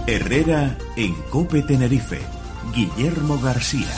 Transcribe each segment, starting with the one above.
Herrera en COPE Tenerife. Guillermo García.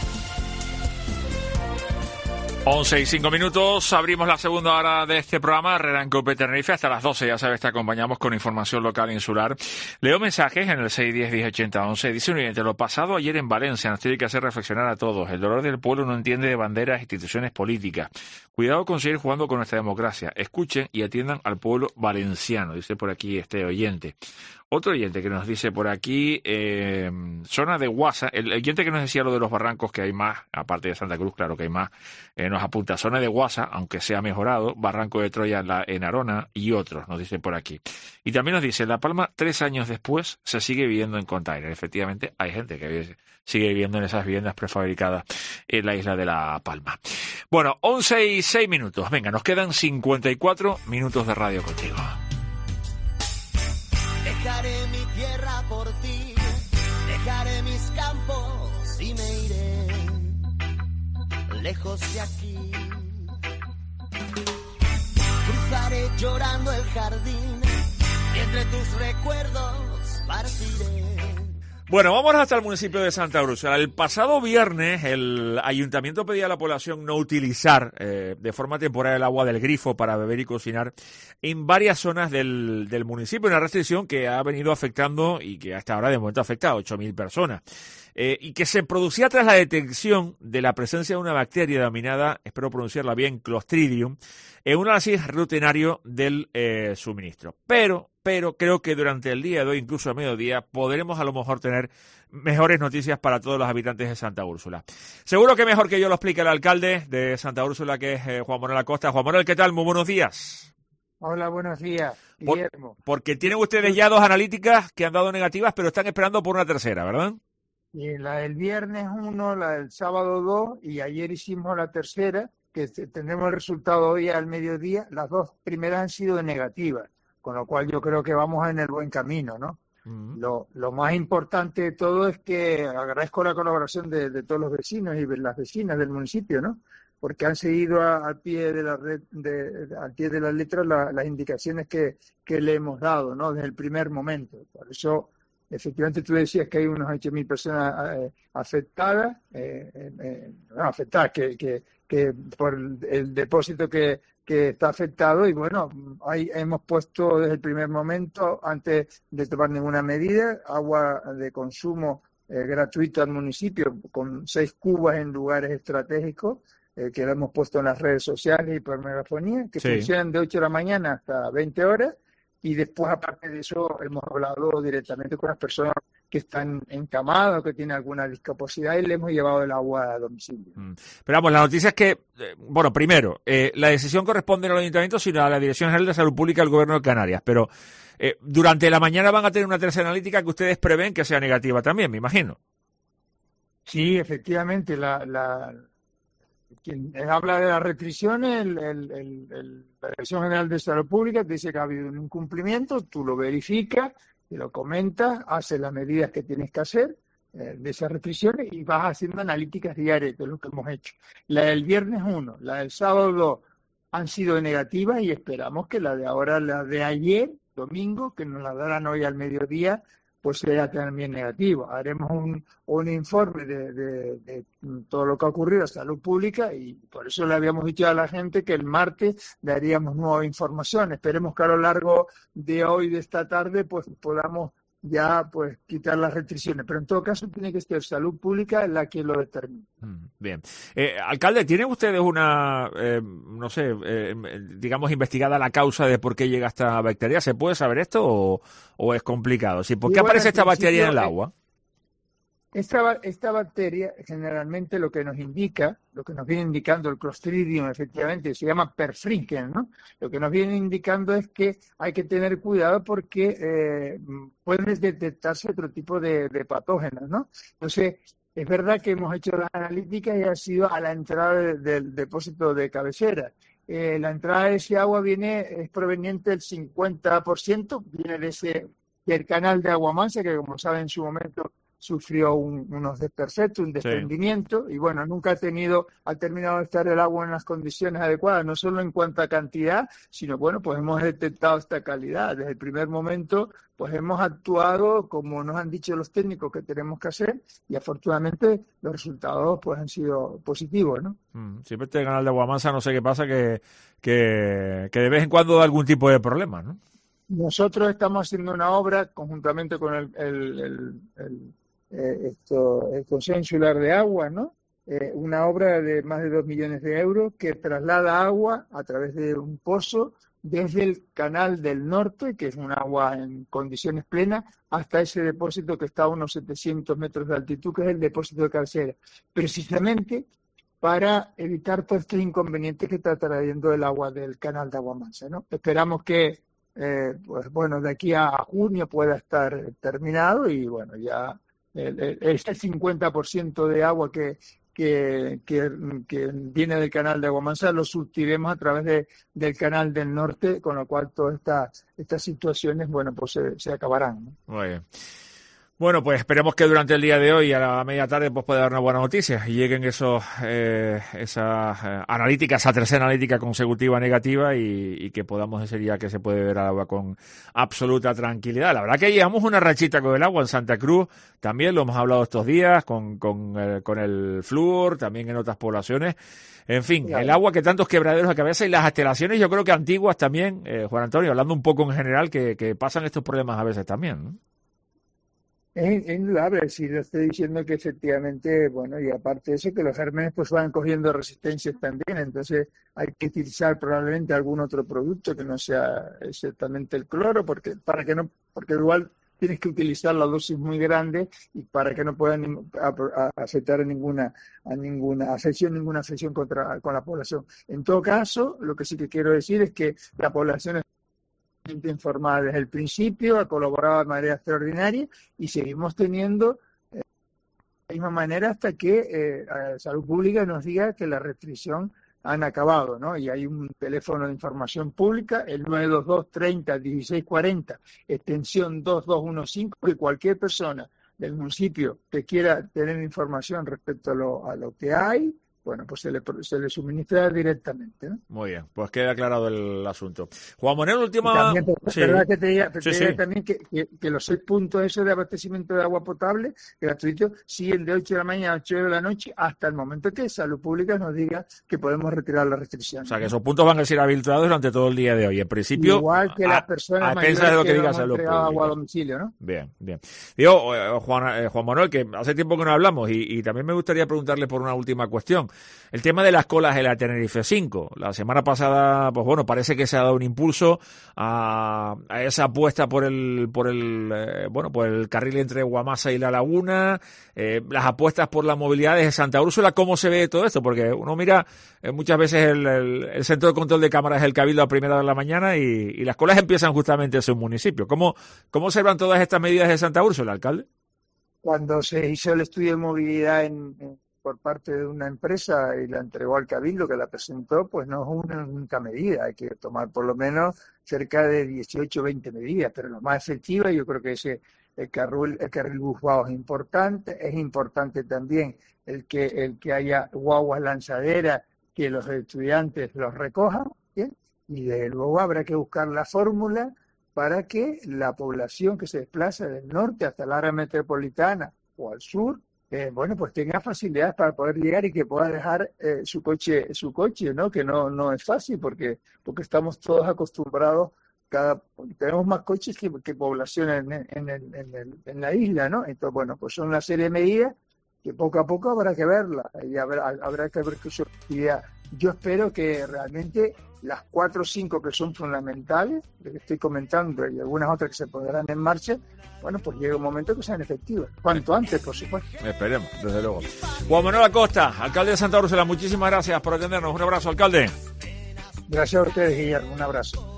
11:05, abrimos la segunda hora de este programa, Herrera en COPE Tenerife, hasta las 12, ya sabes, te acompañamos con información local e insular. Leo mensajes en el 610-1080-11, dice un oyente, lo pasado ayer en Valencia nos tiene que hacer reflexionar a todos, el dolor del pueblo no entiende de banderas e instituciones políticas, cuidado con seguir jugando con nuestra democracia, escuchen y atiendan al pueblo valenciano, dice por aquí este oyente. Otro oyente que nos dice por aquí, zona de Guasa, el oyente que nos decía lo de los barrancos, que hay más, aparte de Santa Cruz, claro que hay más, nos apunta zona de Guasa, aunque sea mejorado, Barranco de Troya en Arona y otros, nos dice por aquí. Y también nos dice, La Palma, 3 años después, se sigue viviendo en container. Efectivamente, hay gente que sigue viviendo en esas viviendas prefabricadas en la isla de La Palma. Bueno, 11:06, venga, nos quedan 54 minutos de radio contigo. Dejaré mi tierra por ti, dejaré mis campos y me iré lejos de aquí. Cruzaré llorando el jardín y entre tus recuerdos partiré. Bueno, vamos hasta el municipio de Santa Úrsula. El pasado viernes el ayuntamiento pedía a la población no utilizar de forma temporal el agua del grifo para beber y cocinar en varias zonas del municipio, una restricción que ha venido afectando y que hasta ahora de momento afecta a 8.000 personas. Y que se producía tras la detección de la presencia de una bacteria denominada, espero pronunciarla bien, Clostridium, en un análisis rutinario del suministro. Pero creo que durante el día de hoy, incluso a mediodía, podremos a lo mejor tener mejores noticias para todos los habitantes de Santa Úrsula. Seguro que mejor que yo lo explique el alcalde de Santa Úrsula, que es Juan Manuel Acosta. Juan Manuel, ¿qué tal? Muy buenos días. Hola, buenos días, Guillermo. Porque tienen ustedes ya 2 analíticas que han dado negativas, pero están esperando por una tercera, ¿verdad? Y la del viernes 1, la del sábado 2 y ayer hicimos la tercera, que tendremos el resultado hoy al mediodía. Las 2 primeras han sido negativas, con lo cual yo creo que vamos en el buen camino, ¿no? Lo más importante de todo es que agradezco la colaboración de todos los vecinos y de las vecinas del municipio, ¿no? Porque han seguido al pie de la red, al pie de la letra las indicaciones que le hemos dado, ¿no? Desde el primer momento. Por eso, efectivamente, tú decías que hay unos 8.000 personas afectadas, que por el depósito que está afectado, y bueno, ahí hemos puesto desde el primer momento, antes de tomar ninguna medida, agua de consumo gratuita al municipio con 6 cubas en lugares estratégicos, que lo hemos puesto en las redes sociales y por megafonía, que funcionan de 8 de la mañana hasta 20 horas, y después, aparte de eso, hemos hablado directamente con las personas que están encamadas o que tienen alguna discapacidad y le hemos llevado el agua a domicilio. Pero vamos, la noticia es que, bueno, primero, la decisión corresponde al ayuntamiento, sino a la Dirección General de Salud Pública del Gobierno de Canarias, pero durante la mañana van a tener una tercera analítica que ustedes prevén que sea negativa también, me imagino. Sí, efectivamente, quien habla de las restricciones, la Dirección General de Salud Pública te dice que ha habido un incumplimiento, tú lo verificas, te lo comentas, haces las medidas que tienes que hacer de esas restricciones y vas haciendo analíticas diarias, que es lo que hemos hecho. La del viernes 1, la del sábado 2 han sido negativas y esperamos que la de ahora, la de ayer, domingo, que nos la darán hoy al mediodía, pues sea también negativo. Haremos un informe de todo lo que ha ocurrido a salud pública y por eso le habíamos dicho a la gente que el martes daríamos nueva información. Esperemos que a lo largo de hoy, de esta tarde, pues podamos ya pues quitar las restricciones, pero en todo caso tiene que ser salud pública la que lo determine. Bien. Alcalde, ¿tienen ustedes una, digamos, investigada la causa de por qué llega esta bacteria? ¿Se puede saber esto o es complicado? ¿Sí? ¿Por qué aparece esta bacteria en el agua? Esta bacteria generalmente lo que nos viene indicando el Clostridium, efectivamente, se llama perfringens, ¿no? Lo que nos viene indicando es que hay que tener cuidado porque pueden detectarse otro tipo de patógenos, ¿no? Entonces, es verdad que hemos hecho las analíticas y ha sido a la entrada del depósito de cabecera. La entrada de ese agua es proveniente del 50%, viene del canal de Agua Mansa, que como saben en su momento sufrió unos desperfectos, un desprendimiento, y bueno, nunca ha terminado de estar el agua en las condiciones adecuadas, no solo en cuanto a cantidad, sino bueno, pues hemos detectado esta calidad. Desde el primer momento, pues hemos actuado como nos han dicho los técnicos que tenemos que hacer, y afortunadamente los resultados pues han sido positivos, ¿no? Siempre este canal de Aguamansa, no sé qué pasa, que de vez en cuando da algún tipo de problema, ¿no? Nosotros estamos haciendo una obra conjuntamente con el Consejo Insular de Agua, ¿no? Una obra de más de 2 millones de euros que traslada agua a través de un pozo desde el Canal del Norte, que es un agua en condiciones plenas, hasta ese depósito que está a unos 700 metros de altitud, que es el depósito de cabecera, precisamente para evitar todos estos inconvenientes que está trayendo el agua del Canal de Aguamansa, ¿no? Esperamos que pues bueno, de aquí a junio pueda estar terminado, y bueno, ya este 50% de agua que viene del Canal de Aguamansa lo surtiremos a través del Canal del Norte, con lo cual todas estas situaciones, bueno, pues se acabarán, ¿no? Muy bien. Bueno, pues esperemos que durante el día de hoy, a la media tarde, pues pueda dar una buena noticia y lleguen esas analíticas, esa tercera analítica consecutiva negativa, y que podamos decir ya que se puede ver el agua con absoluta tranquilidad. La verdad que llevamos una rachita con el agua en Santa Cruz, también lo hemos hablado estos días, con el flúor, también en otras poblaciones. En fin, claro. El agua que tantos quebraderos de cabeza, y las instalaciones, yo creo que antiguas también, Juan Antonio, hablando un poco en general, que pasan estos problemas a veces también, ¿no? Es indudable, si lo estoy diciendo que efectivamente, bueno, y aparte de eso, que los gérmenes pues van cogiendo resistencias también, entonces hay que utilizar probablemente algún otro producto que no sea exactamente el cloro, porque igual tienes que utilizar la dosis muy grande, y para que no puedan afectar ninguna afección con la población. En todo caso, lo que sí que quiero decir es que la población informada desde el principio, ha colaborado de manera extraordinaria, y seguimos teniendo de la misma manera hasta que Salud Pública nos diga que la restricción han acabado, ¿no? Y hay un teléfono de información pública, el 922 30 16 40, extensión 2215, que cualquier persona del municipio que quiera tener información respecto a lo que hay, bueno, pues se le suministra directamente, ¿no? Muy bien, pues queda aclarado el asunto. Juan Manuel, última... También, verdad que te diga también que los 6 puntos esos de abastecimiento de agua potable gratuito siguen de 8 de la mañana a 8 de la noche hasta el momento que Salud Pública nos diga que podemos retirar la restricción. O sea, que esos puntos van a ser habilitados durante todo el día de hoy. En principio... Igual que las personas mayores de lo que diga hemos entregado agua a domicilio, ¿no? Bien. Digo, Juan Manuel, que hace tiempo que no hablamos, y también me gustaría preguntarle por una última cuestión. El tema de las colas de la Tenerife 5. La semana pasada, pues bueno, parece que se ha dado un impulso a esa apuesta por el carril entre Guamasa y La Laguna, las apuestas por la movilidad desde Santa Úrsula. ¿Cómo se ve todo esto? Porque uno mira muchas veces el centro de control de cámaras del Cabildo a primera de la mañana, y las colas empiezan justamente en su municipio. ¿Cómo observan todas estas medidas de Santa Úrsula, alcalde? Cuando se hizo el estudio de movilidad por parte de una empresa y la entregó al Cabildo, que la presentó, pues no es una única medida, hay que tomar por lo menos cerca de 18 o 20 medidas, pero lo más efectiva yo creo que es el carril bus es importante también el que haya guaguas lanzaderas, que los estudiantes los recojan, ¿bien? Y desde luego habrá que buscar la fórmula para que la población que se desplaza del norte hasta el área metropolitana o al sur, pues tenga facilidades para poder llegar y que pueda dejar su coche, ¿no? Que no es fácil porque estamos todos acostumbrados, tenemos más coches que población en la isla, ¿no? Entonces, bueno, pues son una serie de medidas que poco a poco habrá que verla y habrá que ver qué su actividad. Yo espero que realmente las 4 o 5 que son fundamentales, de que estoy comentando, y algunas otras que se pondrán en marcha, bueno, pues llega un momento que sean efectivas. Cuanto antes, por supuesto. Esperemos, desde luego. Juan Manuel Acosta, alcalde de Santa Úrsula, muchísimas gracias por atendernos. Un abrazo, alcalde. Gracias a ustedes, Guillermo. Un abrazo.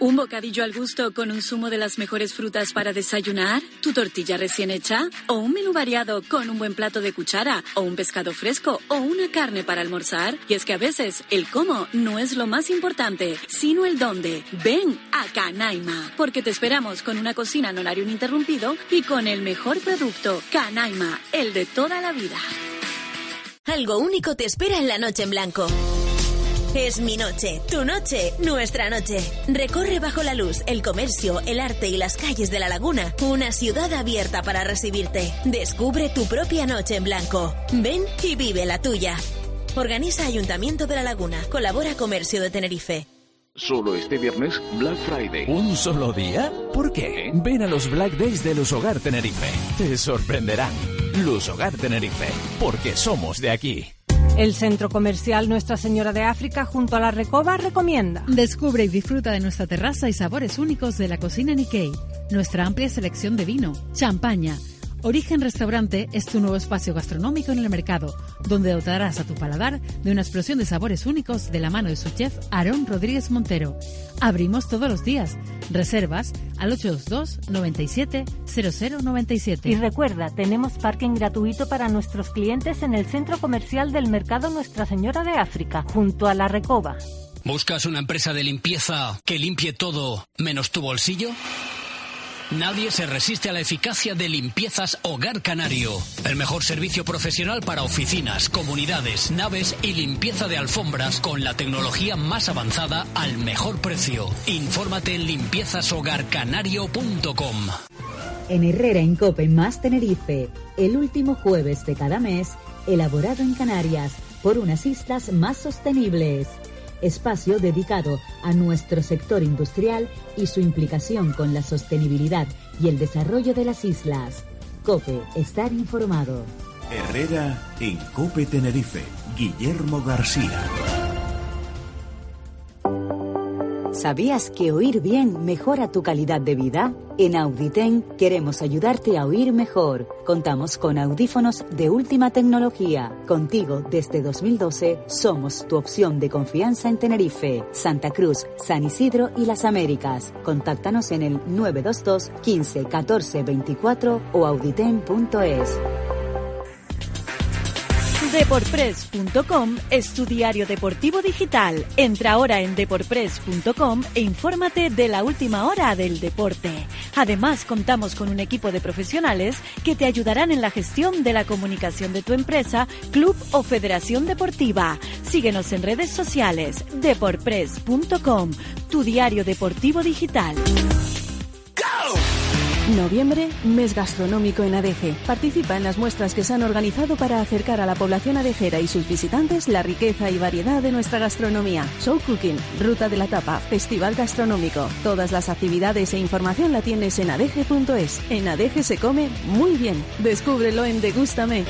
¿Un bocadillo al gusto con un zumo de las mejores frutas para desayunar? ¿Tu tortilla recién hecha? ¿O un menú variado con un buen plato de cuchara? ¿O un pescado fresco? ¿O una carne para almorzar? Y es que a veces el cómo no es lo más importante, sino el dónde. Ven a Canaima, porque te esperamos con una cocina en horario ininterrumpido y con el mejor producto. Canaima, el de toda la vida. Algo único te espera en la noche en blanco. Es mi noche, tu noche, nuestra noche. Recorre bajo la luz, el comercio, el arte y las calles de La Laguna. Una ciudad abierta para recibirte. Descubre tu propia noche en blanco. Ven y vive la tuya. Organiza Ayuntamiento de La Laguna. Colabora Comercio de Tenerife. Solo este viernes, Black Friday. ¿Un solo día? ¿Por qué? Ven a los Black Days de Lushogar Tenerife. Te sorprenderán. Lushogar Tenerife, porque somos de aquí. El centro comercial Nuestra Señora de África junto a la Recoba recomienda. Descubre y disfruta de nuestra terraza y sabores únicos de la cocina Nikkei. Nuestra amplia selección de vino, champaña. Origen Restaurante es tu nuevo espacio gastronómico en el mercado, donde dotarás a tu paladar de una explosión de sabores únicos de la mano de su chef Aarón Rodríguez Montero. Abrimos todos los días. Reservas al 822 97 0097. Y recuerda, tenemos parking gratuito para nuestros clientes en el centro comercial del mercado Nuestra Señora de África, junto a la Recoba. ¿Buscas una empresa de limpieza que limpie todo menos tu bolsillo? Nadie se resiste a la eficacia de Limpiezas Hogar Canario. El mejor servicio profesional para oficinas, comunidades, naves y limpieza de alfombras con la tecnología más avanzada al mejor precio. Infórmate en limpiezashogarcanario.com. En Herrera Incope más Tenerife, el último jueves de cada mes, elaborado en Canarias por unas islas más sostenibles. Espacio dedicado a nuestro sector industrial y su implicación con la sostenibilidad y el desarrollo de las islas. COPE, estar informado. Herrera en COPE Tenerife. Guillermo García. ¿Sabías que oír bien mejora tu calidad de vida? En Auditen queremos ayudarte a oír mejor. Contamos con audífonos de última tecnología. Contigo desde 2012 somos tu opción de confianza en Tenerife, Santa Cruz, San Isidro y las Américas. Contáctanos en el 922 15 14 24 o auditen.es. Deporpress.com es tu diario deportivo digital. Entra ahora en deporpress.com e infórmate de la última hora del deporte. Además, contamos con un equipo de profesionales que te ayudarán en la gestión de la comunicación de tu empresa, club o federación deportiva. Síguenos en redes sociales. Deporpress.com, tu diario deportivo digital. Noviembre, mes gastronómico en Adeje. Participa en las muestras que se han organizado para acercar a la población adejera y sus visitantes la riqueza y variedad de nuestra gastronomía. Show Cooking, Ruta de la Tapa, Festival Gastronómico. Todas las actividades e información la tienes en adeje.es. En Adeje se come muy bien. Descúbrelo en Degústame.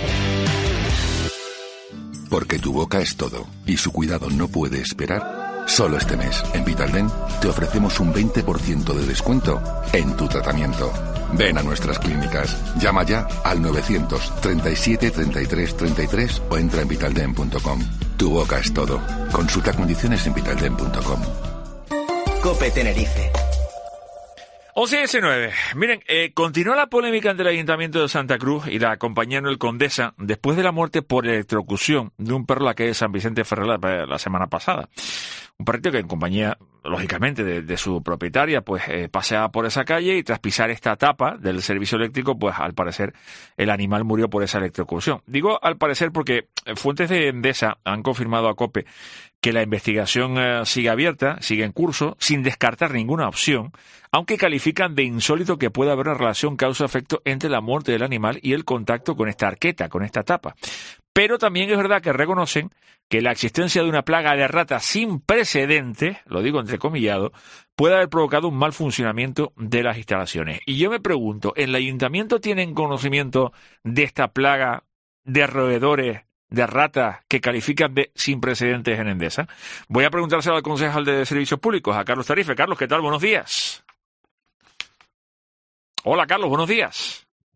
Porque tu boca es todo y su cuidado no puede esperar. Solo este mes, en Vitaldent, te ofrecemos un 20% de descuento en tu tratamiento. Ven a nuestras clínicas. Llama ya al 937 33 33 o entra en vitaldent.com. Tu boca es todo. Consulta condiciones en vitaldent.com. COPE Tenerife. 11:19. Miren, continúa la polémica entre el Ayuntamiento de Santa Cruz y la compañía Noel Condesa después de la muerte por electrocución de un perro en la calle San Vicente Ferrer la semana pasada. Un perrito que en compañía, lógicamente, de su propietaria, pues paseaba por esa calle y tras pisar esta tapa del servicio eléctrico, pues al parecer el animal murió por esa electrocución. Digo al parecer porque fuentes de Endesa han confirmado a COPE que la investigación sigue abierta, sigue en curso, sin descartar ninguna opción, aunque califican de insólito que pueda haber una relación causa-efecto entre la muerte del animal y el contacto con esta arqueta, con esta tapa. Pero también es verdad que reconocen que la existencia de una plaga de ratas sin precedentes, lo digo entrecomillado, puede haber provocado un mal funcionamiento de las instalaciones. Y yo me pregunto, ¿en el ayuntamiento tienen conocimiento de esta plaga de roedores, de ratas que califican de sin precedentes en Endesa? Voy a preguntárselo al concejal de Servicios Públicos, a Carlos Tarife. Carlos, ¿qué tal? Buenos días. Hola, Carlos, buenos días.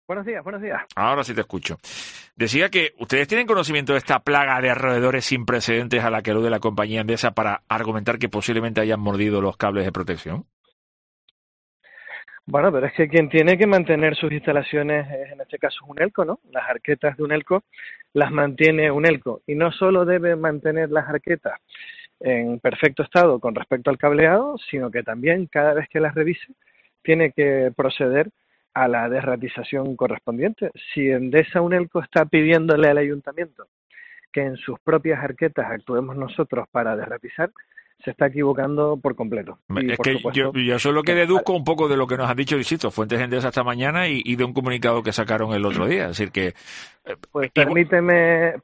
Buenos días, buenos días. Ahora sí te escucho. Decía que ustedes tienen conocimiento de esta plaga de roedores sin precedentes a la que alude la compañía Endesa para argumentar que posiblemente hayan mordido los cables de protección. Bueno, pero es que quien tiene que mantener sus instalaciones es, en este caso, Unelco, ¿no? Las arquetas de Unelco las mantiene Unelco. Y no solo debe mantener las arquetas en perfecto estado con respecto al cableado, sino que también, cada vez que las revise, tiene que proceder a la desratización correspondiente. Si Endesa Unelco está pidiéndole al ayuntamiento que en sus propias arquetas actuemos nosotros para desratizar, se está equivocando por completo. Y es por que supuesto, yo eso es lo que deduzco un poco de lo que nos han dicho, insisto, fuentes Endesa esta mañana y de un comunicado que sacaron el otro día. Es decir que... Pues permíteme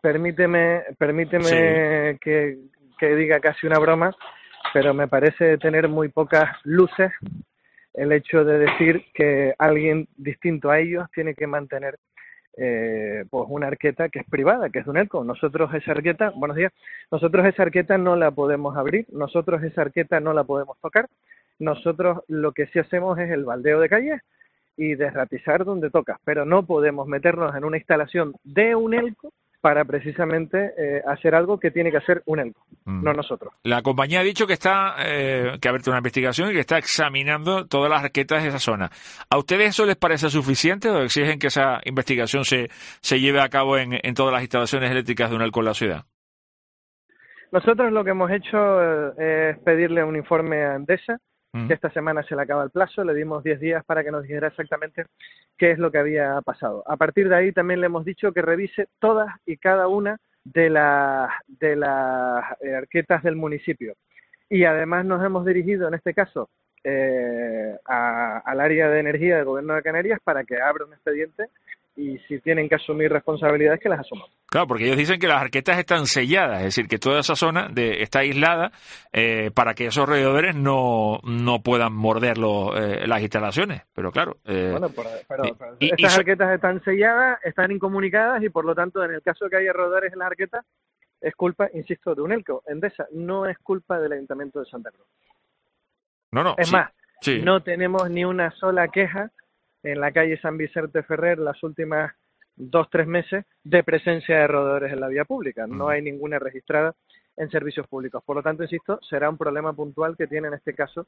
sí, que diga casi una broma, pero me parece tener muy pocas luces el hecho de decir que alguien distinto a ellos tiene que mantener pues una arqueta que es privada, que es de Unelco. Nosotros esa arqueta, buenos días, nosotros esa arqueta no la podemos abrir, nosotros esa arqueta no la podemos tocar, nosotros lo que sí hacemos es el baldeo de calles y desratizar donde toca, pero no podemos meternos en una instalación de Unelco para precisamente hacer algo que tiene que hacer Unelco, no nosotros. La compañía ha dicho que que ha abierto una investigación y que está examinando todas las arquetas de esa zona. ¿A ustedes eso les parece suficiente o exigen que esa investigación se lleve a cabo en todas las instalaciones eléctricas de Unelco en la ciudad? Nosotros lo que hemos hecho es pedirle un informe a Endesa, que esta semana se le acaba el plazo, le dimos 10 días para que nos dijera exactamente qué es lo que había pasado. A partir de ahí también le hemos dicho que revise todas y cada una de las arquetas del municipio. Y además nos hemos dirigido, en este caso, al área de energía del Gobierno de Canarias para que abra un expediente y si tienen que asumir responsabilidades, que las asuman. Claro, porque ellos dicen que las arquetas están selladas, es decir, que toda esa zona está aislada para que esos roedores no puedan morder las instalaciones. Pero claro... Bueno, pero estas arquetas están selladas, están incomunicadas y por lo tanto, en el caso de que haya roedores en las arquetas, es culpa, insisto, de Unelco. Endesa no es culpa del Ayuntamiento de Santa Cruz. No. Es más, no tenemos ni una sola queja en la calle San Vicente Ferrer las últimas 2-3 meses de presencia de roedores en la vía pública. No hay ninguna registrada en servicios públicos. Por lo tanto, insisto, será un problema puntual que tiene en este caso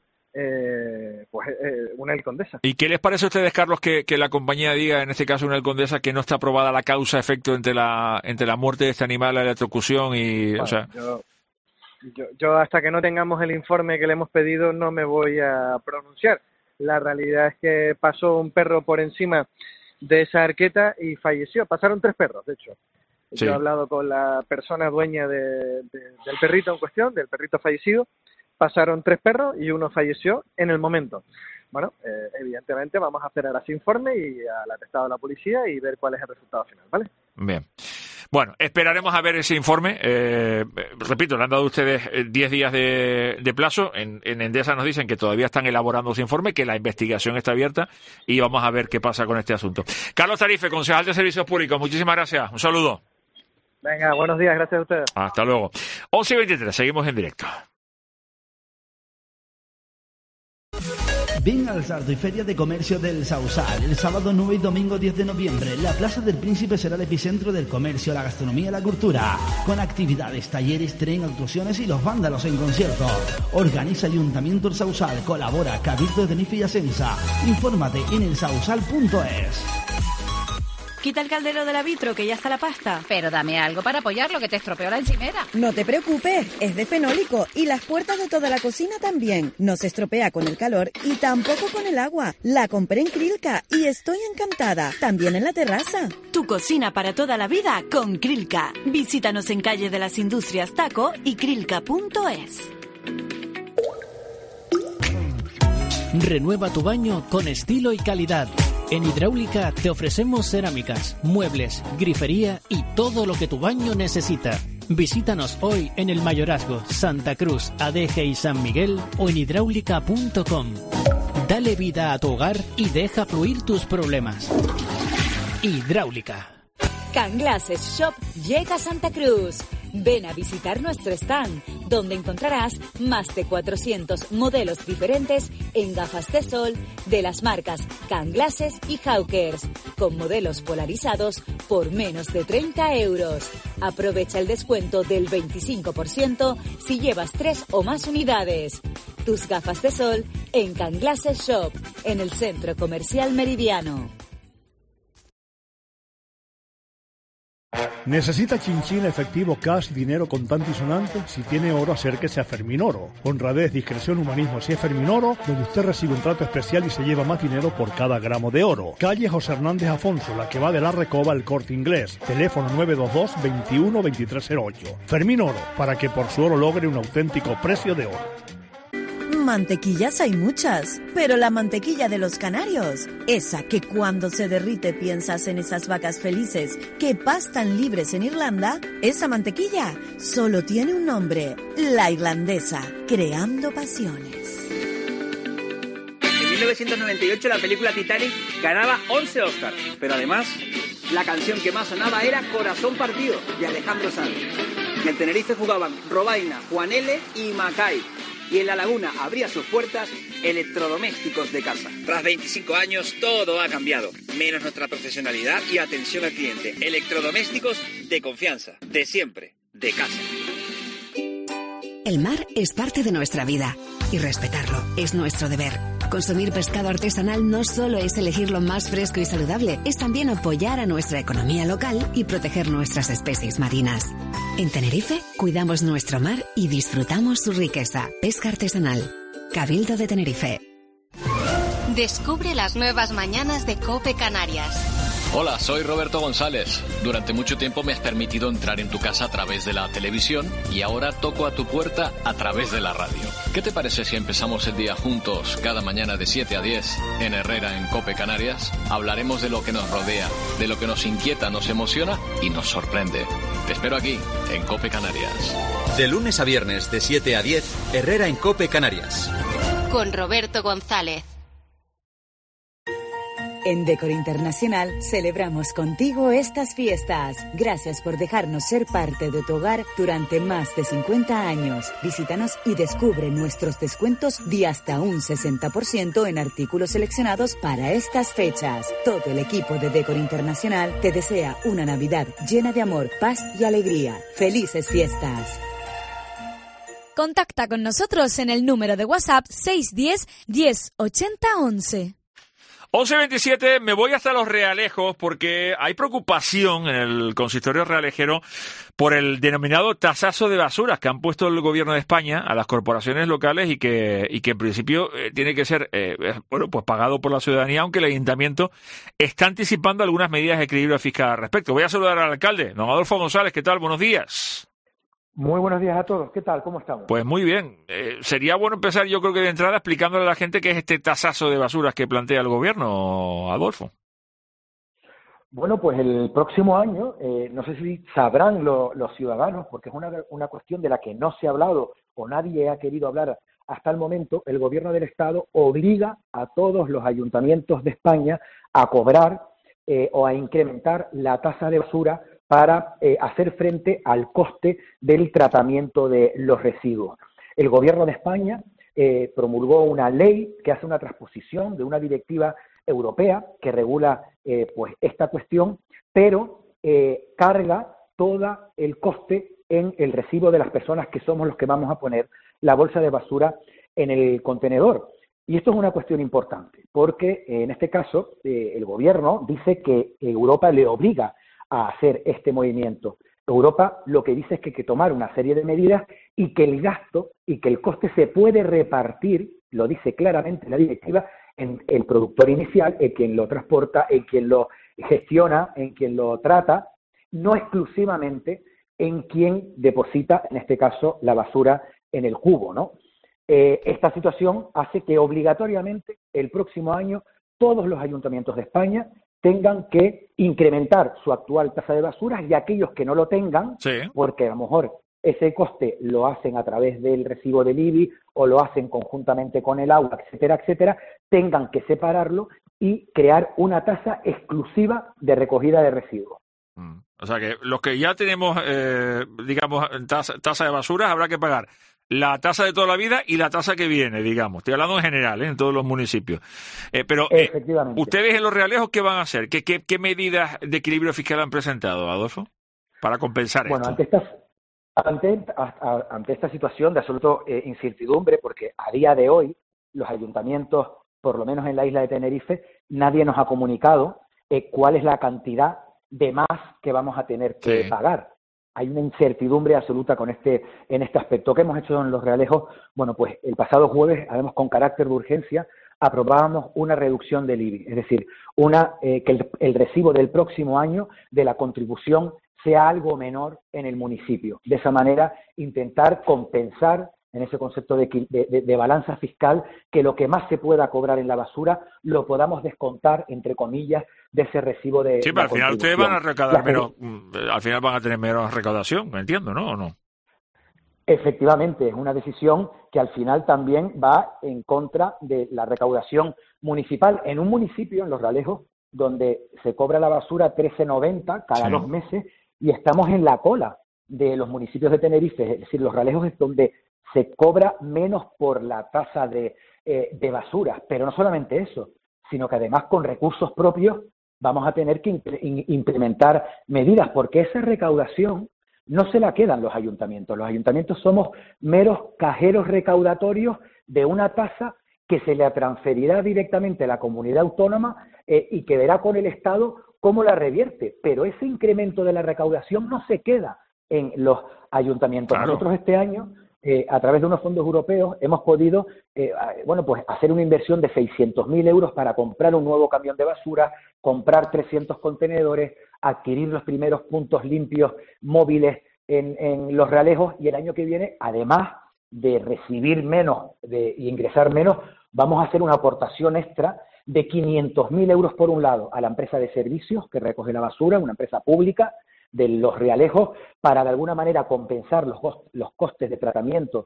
Unelco Endesa. ¿Y qué les parece a ustedes, Carlos, que la compañía diga, en este caso Unelco Endesa, que no está aprobada la causa-efecto entre la muerte de este animal, la electrocución y... Bueno, o sea... yo hasta que no tengamos el informe que le hemos pedido no me voy a pronunciar. La realidad es que pasó un perro por encima de esa arqueta y falleció. Pasaron 3 perros, de hecho. Sí. Yo he hablado con la persona dueña del perrito en cuestión, del perrito fallecido. Pasaron 3 perros y uno falleció en el momento. Bueno, evidentemente vamos a esperar a ese informe y al atestado de la policía y ver cuál es el resultado final, ¿vale? Bien. Bueno, esperaremos a ver ese informe. Repito, le han dado ustedes 10 días de plazo. En Endesa nos dicen que todavía están elaborando ese informe, que la investigación está abierta y vamos a ver qué pasa con este asunto. Carlos Tarife, concejal de Servicios Públicos, muchísimas gracias. Un saludo. Venga, buenos días, gracias a ustedes. Hasta luego. 11:23, seguimos en directo. Ven al Salto y Feria de Comercio del Sausal, el sábado 9 y domingo 10 de noviembre. La Plaza del Príncipe será el epicentro del comercio, la gastronomía y la cultura, con actividades, talleres, tren, actuaciones y los vándalos en concierto. Organiza Ayuntamiento El Sausal, colabora Cabildo de Tenerife y Asensa. Infórmate en elsausal.es. Quita el caldero del vitro, que ya está la pasta. Pero dame algo para apoyarlo, que te estropeó la encimera. No te preocupes, es de fenólico y las puertas de toda la cocina también. No se estropea con el calor y tampoco con el agua. La compré en Krilka y estoy encantada. También en la terraza. Tu cocina para toda la vida con Krilka. Visítanos en Calle de las Industrias Taco y krilka.es. Renueva tu baño con estilo y calidad. En Hidráulica te ofrecemos cerámicas, muebles, grifería y todo lo que tu baño necesita. Visítanos hoy en el Mayorazgo, Santa Cruz, Adeje y San Miguel o en hidráulica.com. Dale vida a tu hogar y deja fluir tus problemas. Hidráulica. Can Glasses Shop llega a Santa Cruz. Ven a visitar nuestro stand, donde encontrarás más de 400 modelos diferentes en gafas de sol de las marcas Canglasses y Hawkers, con modelos polarizados por menos de 30 euros. Aprovecha el descuento del 25% si llevas 3 o más unidades. Tus gafas de sol en Canglasses Shop, en el Centro Comercial Meridiano. ¿Necesita chinchín, efectivo, cash, dinero contante y sonante? Si tiene oro, acérquese a Ferminoro. Honradez, discreción, humanismo, si es Ferminoro, donde usted recibe un trato especial y se lleva más dinero por cada gramo de oro. Calle José Hernández Afonso, la que va de la Recoba al Corte Inglés. Teléfono 922-21-2308. Ferminoro, para que por su oro logre un auténtico precio de oro. Mantequillas hay muchas, pero la mantequilla de los canarios, esa que cuando se derrite piensas en esas vacas felices que pastan libres en Irlanda, esa mantequilla solo tiene un nombre, la irlandesa, creando pasiones. En 1998 la película Titanic ganaba 11 Oscars, pero además la canción que más sonaba era Corazón Partido, de Alejandro Sanz. En el Tenerife jugaban Robaina, Juan L. y Macay. Y en La Laguna abría sus puertas Electrodomésticos de Casa. Tras 25 años todo ha cambiado, menos nuestra profesionalidad y atención al cliente. Electrodomésticos de confianza, de siempre, de casa. El mar es parte de nuestra vida y respetarlo es nuestro deber. Consumir pescado artesanal no solo es elegir lo más fresco y saludable, es también apoyar a nuestra economía local y proteger nuestras especies marinas. En Tenerife, cuidamos nuestro mar y disfrutamos su riqueza. Pesca artesanal. Cabildo de Tenerife. Descubre las nuevas mañanas de COPE Canarias. Hola, soy Roberto González. Durante mucho tiempo me has permitido entrar en tu casa a través de la televisión y ahora toco a tu puerta a través de la radio. ¿Qué te parece si empezamos el día juntos cada mañana de 7 a 10 en Herrera en COPE Canarias? Hablaremos de lo que nos rodea, de lo que nos inquieta, nos emociona y nos sorprende. Te espero aquí, en COPE Canarias. De lunes a viernes de 7 a 10, Herrera en COPE Canarias. Con Roberto González. En Decor Internacional celebramos contigo estas fiestas. Gracias por dejarnos ser parte de tu hogar durante más de 50 años. Visítanos y descubre nuestros descuentos de hasta un 60% en artículos seleccionados para estas fechas. Todo el equipo de Decor Internacional te desea una Navidad llena de amor, paz y alegría. ¡Felices fiestas! Contacta con nosotros en el número de WhatsApp 610 10 80 11. 11:27, me voy hasta Los Realejos porque hay preocupación en el consistorio realejero por el denominado tasazo de basuras que han puesto el gobierno de España a las corporaciones locales y que en principio tiene que ser pues pagado por la ciudadanía, aunque el ayuntamiento está anticipando algunas medidas de equilibrio fiscal al respecto. Voy a saludar al alcalde, don Adolfo González. ¿Qué tal? Buenos días. Muy buenos días a todos. ¿Qué tal? ¿Cómo estamos? Pues muy bien. Sería bueno empezar, yo creo que de entrada, explicándole a la gente qué es este tasazo de basuras que plantea el gobierno, Adolfo. Bueno, pues el próximo año, no sé si sabrán los ciudadanos, porque es una cuestión de la que no se ha hablado o nadie ha querido hablar hasta el momento, el gobierno del Estado obliga a todos los ayuntamientos de España a cobrar o a incrementar la tasa de basura para hacer frente al coste del tratamiento de los residuos. El Gobierno de España promulgó una ley que hace una transposición de una directiva europea que regula pues esta cuestión, pero carga todo el coste en el recibo de las personas que somos los que vamos a poner la bolsa de basura en el contenedor. Y esto es una cuestión importante, porque en este caso el Gobierno dice que Europa le obliga a hacer este movimiento. Europa lo que dice es que hay que tomar una serie de medidas y que el gasto y que el coste se puede repartir, lo dice claramente la directiva, en el productor inicial, en quien lo transporta, en quien lo gestiona, en quien lo trata, no exclusivamente en quien deposita, en este caso, la basura en el cubo, ¿no? Esta situación hace que obligatoriamente el próximo año todos los ayuntamientos de España tengan que incrementar su actual tasa de basuras y aquellos que no lo tengan, sí, porque a lo mejor ese coste lo hacen a través del recibo del IBI o lo hacen conjuntamente con el agua, etcétera, etcétera, tengan que separarlo y crear una tasa exclusiva de recogida de residuos. O sea que los que ya tenemos, digamos, tasa de basuras habrá que pagar la tasa de toda la vida y la tasa que viene, digamos. Estoy hablando en general, en todos los municipios. Pero ustedes en Los Realejos, ¿qué van a hacer? ¿Qué medidas de equilibrio fiscal han presentado, Adolfo, para compensar esto? Ante esta situación de absoluta incertidumbre, porque a día de hoy los ayuntamientos, por lo menos en la isla de Tenerife, nadie nos ha comunicado cuál es la cantidad de más que vamos a tener que pagar. Hay una incertidumbre absoluta en este aspecto. ¿Qué hemos hecho en Los Realejos? Bueno, pues el pasado jueves, además con carácter de urgencia, aprobábamos una reducción del IBI, es decir, que el recibo del próximo año de la contribución sea algo menor en el municipio. De esa manera, intentar compensar en ese concepto de balanza fiscal, que lo que más se pueda cobrar en la basura lo podamos descontar, entre comillas, de ese recibo de pero al final ustedes van a recaudar menos, al final van a tener menos recaudación, ¿me entiendo, no? ¿O no? Efectivamente, es una decisión que al final también va en contra de la recaudación municipal. En un municipio, en Los Realejos, donde se cobra la basura 13,90 cada 2 meses, y estamos en la cola de los municipios de Tenerife, es decir, Los Realejos es donde se cobra menos por la tasa de basura, pero no solamente eso, sino que además con recursos propios vamos a tener que implementar medidas, porque esa recaudación no se la quedan los ayuntamientos. Los ayuntamientos somos meros cajeros recaudatorios de una tasa que se le transferirá directamente a la comunidad autónoma y que verá con el Estado cómo la revierte, pero ese incremento de la recaudación no se queda en los ayuntamientos. Claro. Nosotros este año, a través de unos fondos europeos, hemos podido pues hacer una inversión de 600.000 euros para comprar un nuevo camión de basura, comprar 300 contenedores, adquirir los primeros puntos limpios móviles en Los Realejos, y el año que viene, además de recibir menos y ingresar menos, vamos a hacer una aportación extra de 500.000 euros por un lado a la empresa de servicios que recoge la basura, una empresa pública de Los Realejos, para de alguna manera compensar los costes de tratamiento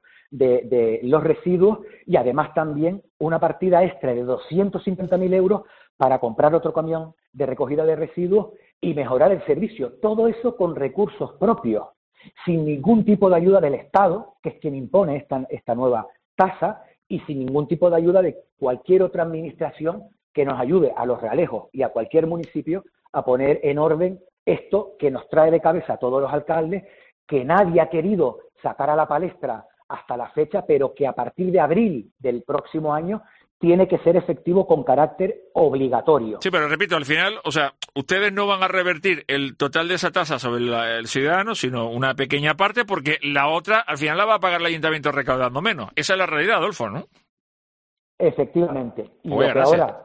de los residuos, y además también una partida extra de 250.000 euros para comprar otro camión de recogida de residuos y mejorar el servicio. Todo eso con recursos propios, sin ningún tipo de ayuda del Estado, que es quien impone esta nueva tasa, y sin ningún tipo de ayuda de cualquier otra administración que nos ayude a Los Realejos y a cualquier municipio a poner en orden esto que nos trae de cabeza a todos los alcaldes, que nadie ha querido sacar a la palestra hasta la fecha, pero que a partir de abril del próximo año tiene que ser efectivo con carácter obligatorio. Sí, pero repito, al final, o sea, ustedes no van a revertir el total de esa tasa sobre el ciudadano, sino una pequeña parte, porque la otra, al final la va a pagar el ayuntamiento recaudando menos. Esa es la realidad, Adolfo, ¿no? Efectivamente. Y lo que ahora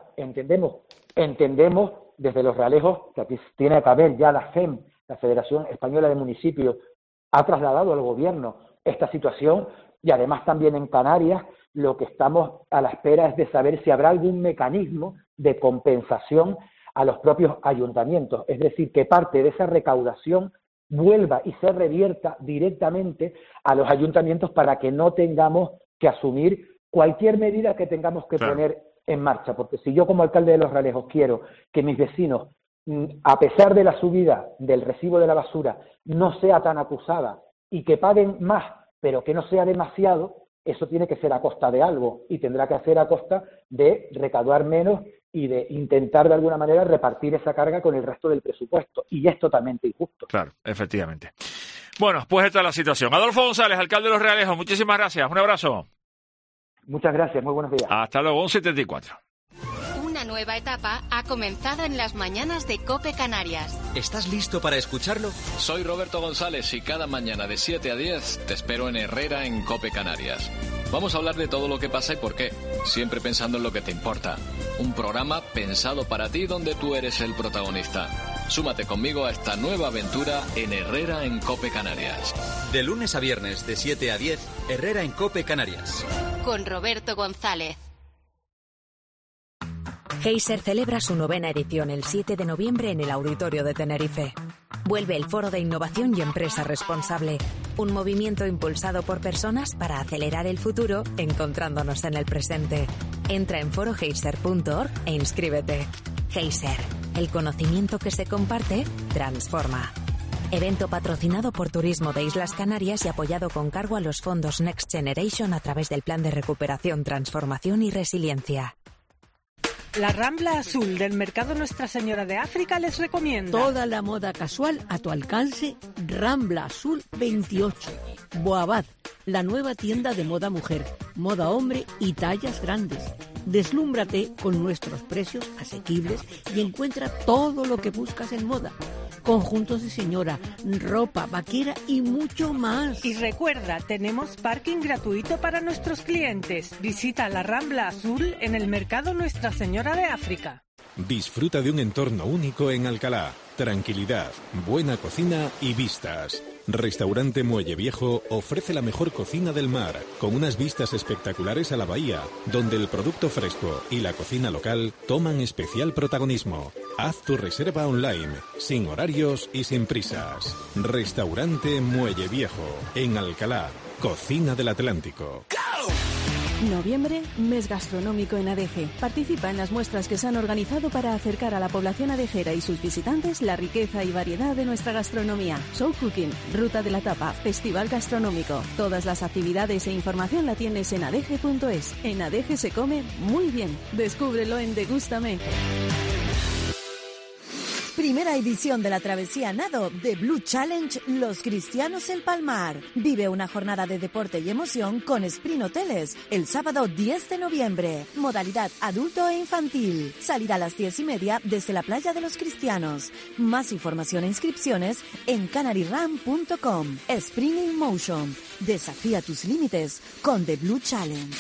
entendemos desde Los Realejos, que aquí tiene que haber ya la FEM, la Federación Española de Municipios, ha trasladado al gobierno esta situación, y además también en Canarias lo que estamos a la espera es de saber si habrá algún mecanismo de compensación a los propios ayuntamientos, es decir, que parte de esa recaudación vuelva y se revierta directamente a los ayuntamientos para que no tengamos que asumir cualquier medida que tengamos que poner en marcha, porque si yo como alcalde de Los Realejos quiero que mis vecinos, a pesar de la subida del recibo de la basura, no sea tan acusada y que paguen más, pero que no sea demasiado, eso tiene que ser a costa de algo, y tendrá que ser a costa de recaudar menos y de intentar de alguna manera repartir esa carga con el resto del presupuesto, y es totalmente injusto. Claro, efectivamente. Bueno, pues esta es la situación. Adolfo González, alcalde de Los Realejos, muchísimas gracias, un abrazo. Muchas gracias, muy buenos días. Hasta luego, 11:74. Una nueva etapa ha comenzado en las mañanas de COPE Canarias. ¿Estás listo para escucharlo? Soy Roberto González y cada mañana de 7 a 10 te espero en Herrera en COPE Canarias. Vamos a hablar de todo lo que pasa y por qué, siempre pensando en lo que te importa. Un programa pensado para ti donde tú eres el protagonista. Súmate conmigo a esta nueva aventura en Herrera en COPE Canarias. De lunes a viernes de 7 a 10, Herrera en COPE Canarias. Con Roberto González. Heiser celebra su 9ª edición el 7 de noviembre en el Auditorio de Tenerife. Vuelve el Foro de Innovación y Empresa Responsable, un movimiento impulsado por personas para acelerar el futuro encontrándonos en el presente. Entra en foroheiser.org e inscríbete. Heiser, el conocimiento que se comparte, transforma. Evento patrocinado por Turismo de Islas Canarias y apoyado con cargo a los fondos Next Generation a través del Plan de Recuperación, Transformación y Resiliencia. La Rambla Azul del Mercado Nuestra Señora de África les recomienda. Toda la moda casual a tu alcance. Rambla Azul 28. Boabad, la nueva tienda de moda mujer, moda hombre y tallas grandes. Deslúmbrate con nuestros precios asequibles y encuentra todo lo que buscas en moda. Conjuntos de señora, ropa, vaquera y mucho más. Y recuerda, tenemos parking gratuito para nuestros clientes. Visita la Rambla Azul en el Mercado Nuestra Señora de África. Disfruta de un entorno único en Alcalá. Tranquilidad, buena cocina y vistas. Restaurante Muelle Viejo ofrece la mejor cocina del mar, con unas vistas espectaculares a la bahía, donde el producto fresco y la cocina local toman especial protagonismo. Haz tu reserva online, sin horarios y sin prisas. Restaurante Muelle Viejo, en Alcalá, cocina del Atlántico. Noviembre, mes gastronómico en ADG. Participa en las muestras que se han organizado para acercar a la población adegera y sus visitantes la riqueza y variedad de nuestra gastronomía. Show Cooking, Ruta de la Tapa, Festival Gastronómico. Todas las actividades e información la tienes en adege.es. En ADG se come muy bien. Descúbrelo en Degústame. Primera edición de la travesía nado de Blue Challenge Los Cristianos El Palmar. Vive una jornada de deporte y emoción con Sprint Hoteles el sábado 10 de noviembre. Modalidad adulto e infantil. Salida a las 10:30 desde la playa de Los Cristianos. Más información e inscripciones en canaryram.com. Sprint in Motion. Desafía tus límites con The Blue Challenge.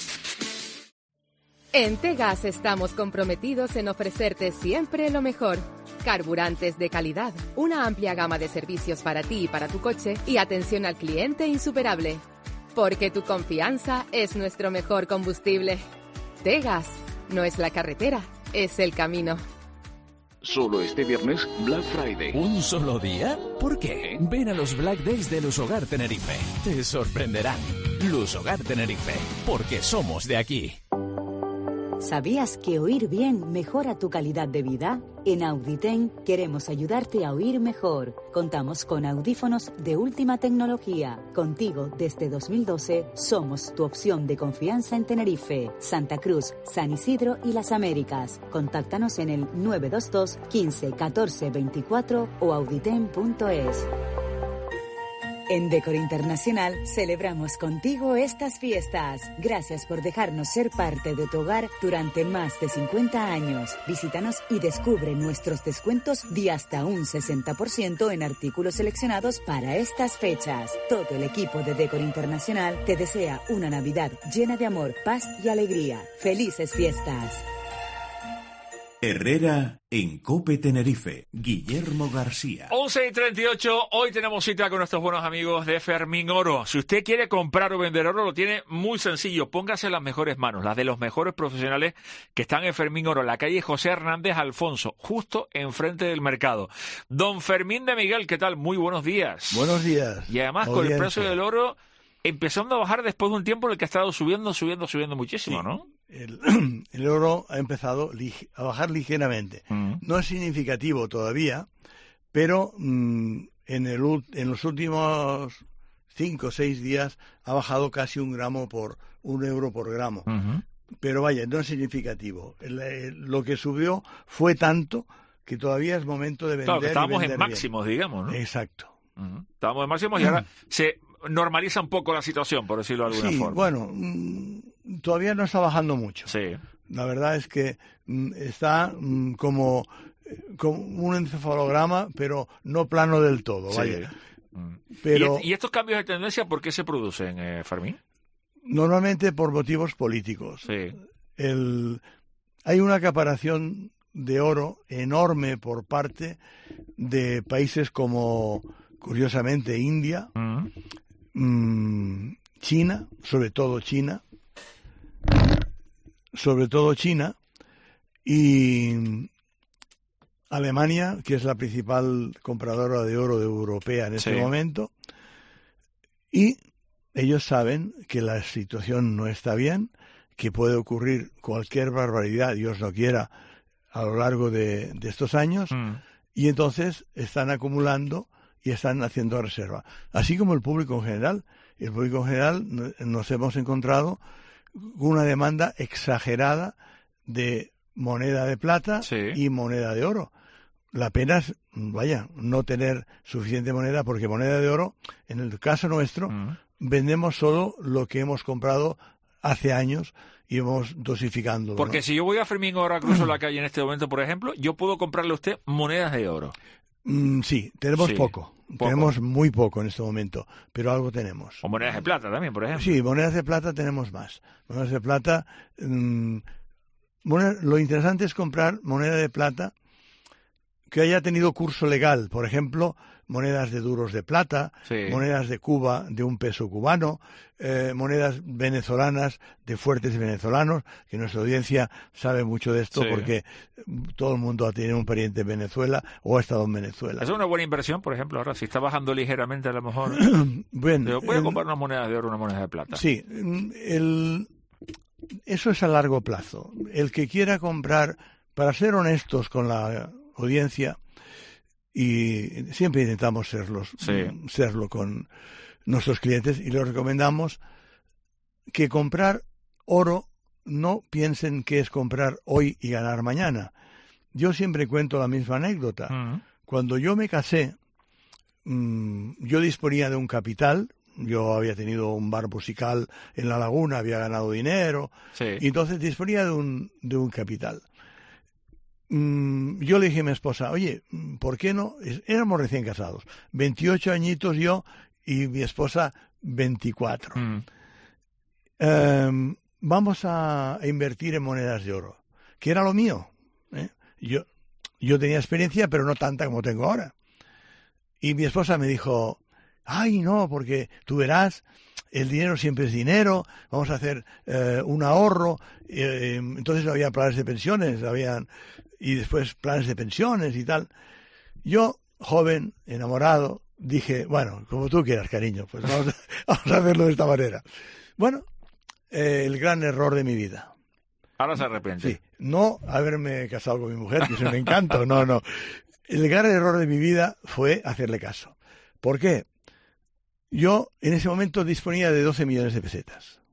En Tegas estamos comprometidos en ofrecerte siempre lo mejor. Carburantes de calidad, una amplia gama de servicios para ti y para tu coche y atención al cliente insuperable. Porque tu confianza es nuestro mejor combustible. Tegas, no es la carretera, es el camino. Solo este viernes, Black Friday. ¿Un solo día? ¿Por qué? Ven a los Black Days de Lushogar Tenerife. Te sorprenderán. Lushogar Tenerife, porque somos de aquí. ¿Sabías que oír bien mejora tu calidad de vida? En Auditen queremos ayudarte a oír mejor. Contamos con audífonos de última tecnología. Contigo desde 2012 somos tu opción de confianza en Tenerife, Santa Cruz, San Isidro y las Américas. Contáctanos en el 922 15 14 24 o auditen.es. En Decor Internacional celebramos contigo estas fiestas. Gracias por dejarnos ser parte de tu hogar durante más de 50 años. Visítanos y descubre nuestros descuentos de hasta un 60% en artículos seleccionados para estas fechas. Todo el equipo de Decor Internacional te desea una Navidad llena de amor, paz y alegría. ¡Felices fiestas! Herrera en COPE Tenerife, Guillermo García. 11:38, hoy tenemos cita con nuestros buenos amigos de Fermín Oro. Si usted quiere comprar o vender oro, lo tiene muy sencillo. Póngase en las mejores manos, las de los mejores profesionales que están en Fermín Oro, en la calle José Hernández Alfonso, justo enfrente del mercado. Don Fermín de Miguel, ¿qué tal? Muy buenos días. Buenos días. Y además con el precio del oro empezando a bajar después de un tiempo en el que ha estado subiendo muchísimo, sí. ¿No? El oro ha empezado a bajar ligeramente. No es significativo todavía, pero en los últimos 5 o 6 días ha bajado casi €1 por gramo. Pero vaya, no es significativo. Lo que subió fue tanto que todavía es momento de vender. Claro, que estábamos en máximos, digamos, ¿no? Exacto. Estábamos en máximos y ahora se normaliza un poco la situación, por decirlo de alguna forma. Bueno, todavía no está bajando mucho. Sí. La verdad es que está como un encefalograma, pero no plano del todo, vaya. Sí. Pero, ¿Y estos cambios de tendencia por qué se producen, Fermín? Normalmente por motivos políticos. Sí. Hay una acaparación de oro enorme por parte de países como, curiosamente, India, China, sobre todo China, y Alemania, que es la principal compradora de oro europea en este momento, y ellos saben que la situación no está bien, que puede ocurrir cualquier barbaridad, Dios no quiera, a lo largo de estos años, y entonces están acumulando y están haciendo reserva. Así como el público en general. El público en general nos hemos encontrado con una demanda exagerada de moneda de plata y moneda de oro. La pena es, no tener suficiente moneda, porque moneda de oro, en el caso nuestro, vendemos solo lo que hemos comprado hace años y vamos dosificando. Porque si yo voy a Fermín ahora, cruzo la calle en este momento, por ejemplo, yo puedo comprarle a usted monedas de oro. Sí, tenemos poco. Tenemos muy poco en este momento, pero algo tenemos. O monedas de plata también, por ejemplo. Sí, monedas de plata tenemos más. Monedas de plata... lo interesante es comprar moneda de plata que haya tenido curso legal. Por ejemplo, monedas de duros de plata, monedas de Cuba de 1 peso cubano, monedas venezolanas de fuertes venezolanos, que nuestra audiencia sabe mucho de esto porque todo el mundo ha tenido un pariente en Venezuela o ha estado en Venezuela. Es una buena inversión, por ejemplo, ahora si está bajando ligeramente a lo mejor. Bueno, voy a comprar unas monedas de oro, una moneda de plata. Sí, eso es a largo plazo. El que quiera comprar, para ser honestos con la audiencia, y siempre intentamos serlo con nuestros clientes, y les recomendamos que comprar oro no piensen que es comprar hoy y ganar mañana. Yo siempre cuento la misma anécdota. Cuando yo me casé, yo disponía de un capital. Yo había tenido un bar musical en La Laguna, había ganado dinero, y entonces disponía de un capital. Yo le dije a mi esposa, oye, ¿por qué no? Éramos recién casados, 28 añitos yo y mi esposa 24. Vamos a invertir en monedas de oro, que era lo mío. Yo tenía experiencia, pero no tanta como tengo ahora. Y mi esposa me dijo, ay, no, porque tú verás, el dinero siempre es dinero, vamos a hacer un ahorro. Entonces había planes de pensiones, y después planes de pensiones y tal. Yo, joven, enamorado, dije, bueno, como tú quieras, cariño, pues vamos a hacerlo de esta manera. Bueno, el gran error de mi vida. Ahora se arrepiente. Sí, no haberme casado con mi mujer, que es un encanto, no. El gran error de mi vida fue hacerle caso. ¿Por qué? Yo en ese momento disponía de 12 millones de pesetas.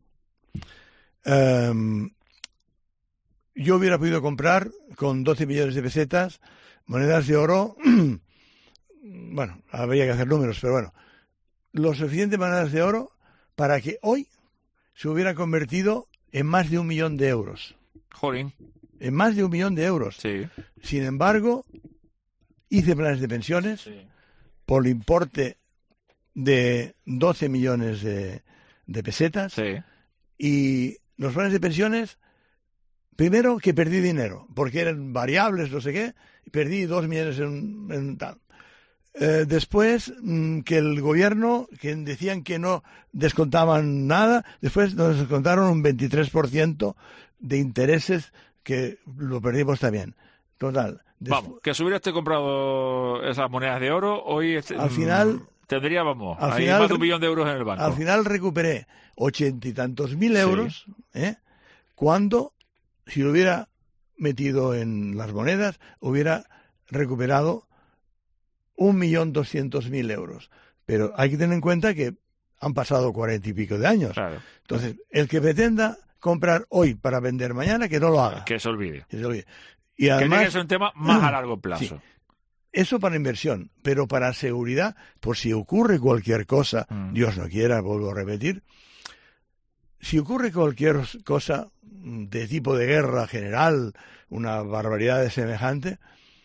Yo hubiera podido comprar con 12 millones de pesetas monedas de oro. Bueno, habría que hacer números, pero bueno, lo suficiente monedas de oro para que hoy se hubiera convertido en más de 1 millón de euros. Jolín. En más de 1 millón de euros. Sí. Sin embargo, hice planes de pensiones por el importe de 12 millones de pesetas. Y los planes de pensiones, primero que perdí dinero, porque eran variables, no sé qué, perdí 2 millones en tal. Después que el gobierno, que decían que no descontaban nada, después nos descontaron un 23% de intereses, que lo perdimos también. Total. Vamos, que si hubiera usted comprado esas monedas de oro, hoy al final tendría, más de 1 millón de euros en el banco. Al final recuperé 80 y tantos mil euros, cuando, si lo hubiera metido en las monedas, hubiera recuperado 1.200.000 euros. Pero hay que tener en cuenta que han pasado 40 y pico de años. Claro. Entonces, el que pretenda comprar hoy para vender mañana, que no lo haga. Que se olvide. Y además, que es un tema más a largo plazo. Sí, eso para inversión, pero para seguridad, por si ocurre cualquier cosa, Dios no quiera, vuelvo a repetir, si ocurre cualquier cosa de tipo de guerra general, una barbaridad de semejante,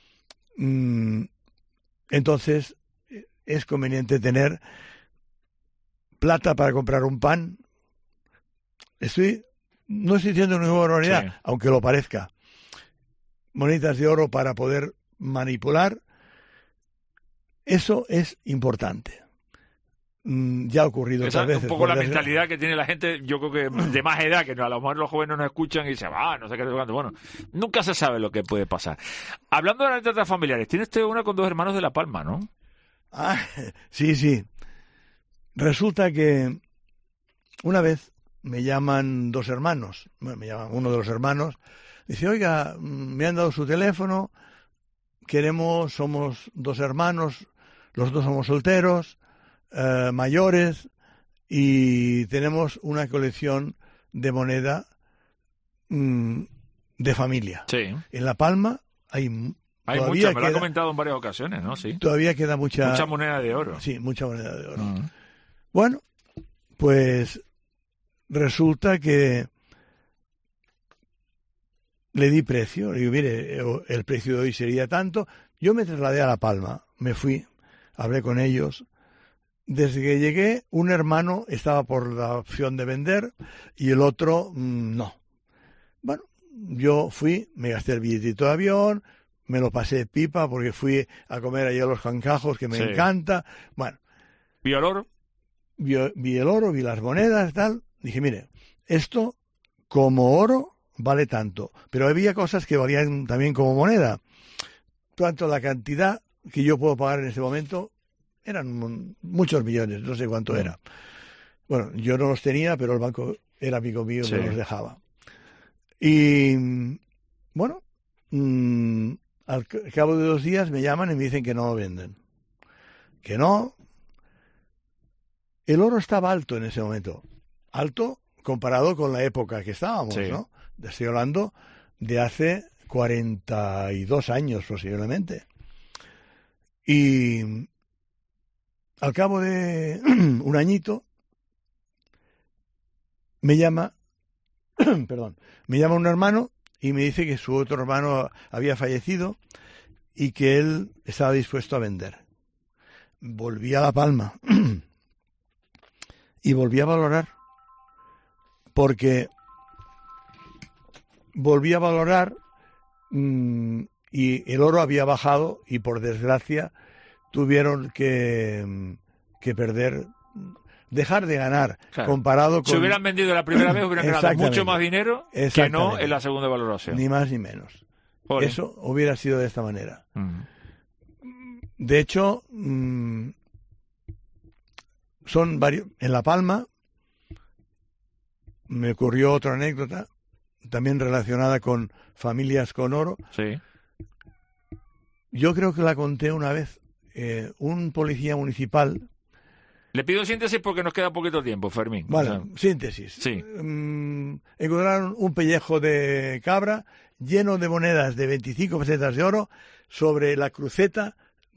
entonces es conveniente tener plata para comprar un pan. No estoy diciendo ninguna barbaridad, aunque lo parezca. Monedas de oro para poder manipular, eso es importante. Ya ha ocurrido otras veces. Es un poco la mentalidad que tiene la gente, yo creo que de más edad, que a lo mejor los jóvenes nos escuchan y dicen, no sé qué. Bueno, nunca se sabe lo que puede pasar. Hablando de anécdotas familiares, tiene usted una con 2 hermanos de La Palma, ¿no? Sí. Resulta que una vez me llaman 2 hermanos, me llaman uno de los hermanos, dice, oiga, me han dado su teléfono, somos 2 hermanos, Los dos somos solteros, mayores, y tenemos una colección de moneda de familia. Sí. En La Palma hay mucha, me lo ha comentado en varias ocasiones, ¿no? Sí. Todavía queda mucha moneda de oro. Sí, mucha moneda de oro. Bueno, pues resulta que le di precio. Le digo, mire, el precio de hoy sería tanto. Yo me trasladé a La Palma, me fui, hablé con ellos. Desde que llegué, un hermano estaba por la opción de vender y el otro no. Bueno, yo fui, me gasté el billetito de avión, me lo pasé pipa porque fui a comer allá a los Cancajos, que me encanta. Bueno. ¿Vio el oro? Vi el oro, vi las monedas y tal. Dije, mire, esto como oro vale tanto, pero había cosas que valían también como moneda. Tanto la cantidad que yo puedo pagar en este momento eran muchos millones, no sé cuánto era. Bueno, yo no los tenía, pero el banco era amigo mío que los dejaba. Y bueno, al cabo de 2 días me llaman y me dicen que no lo venden. Que no. El oro estaba alto en ese momento. Alto comparado con la época que estábamos, ¿no? Estoy hablando de hace 42 años posiblemente. Y al cabo de un añito me llama un hermano y me dice que su otro hermano había fallecido y que él estaba dispuesto a vender. Volví a La Palma y volví a valorar, porque volví a valorar y el oro había bajado y por desgracia tuvieron que perder, dejar de ganar, comparado con... Si hubieran vendido la primera vez hubieran ganado mucho más dinero que no en la segunda valoración. Ni más ni menos. Eso hubiera sido de esta manera. De hecho, son varios. En La Palma me ocurrió otra anécdota también relacionada con familias con oro. Sí. Yo creo que la conté una vez. Un policía municipal. Le pido síntesis porque nos queda poquito tiempo, Fermín. Vale, síntesis. Sí. Encontraron un pellejo de cabra lleno de monedas de 25 pesetas de oro sobre la cruceta